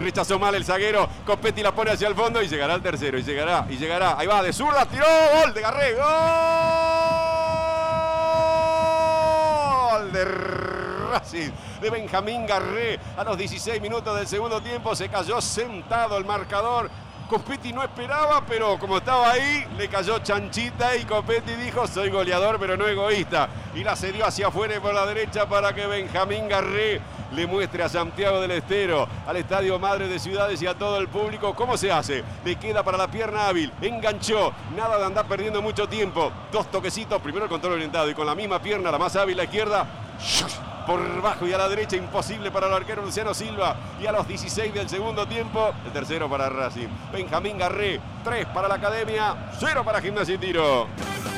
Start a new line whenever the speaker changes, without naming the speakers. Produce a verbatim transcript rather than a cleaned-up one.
rechazó mal el zaguero. Copetti la pone hacia el fondo y llegará el tercero. Y llegará, y llegará. Ahí va, de zurda, tiró, gol de Garré. Gol de Racing, de Benjamín Garré. A los dieciséis minutos del segundo tiempo se cayó sentado el marcador. Copetti no esperaba, pero como estaba ahí, le cayó chanchita y Copetti dijo, soy goleador pero no egoísta. Y la cedió hacia afuera y por la derecha para que Benjamín Garré le muestre a Santiago del Estero, al Estadio Madre de Ciudades y a todo el público cómo se hace. Le queda para la pierna hábil, enganchó, nada de andar perdiendo mucho tiempo. Dos toquecitos, primero el control orientado y con la misma pierna, la más hábil, la izquierda, por bajo y a la derecha, imposible para el arquero Luciano Silva. Y a los dieciséis del segundo tiempo, el tercero para Racing. Benjamín Garré, tres para la Academia, cero para Gimnasia y Tiro.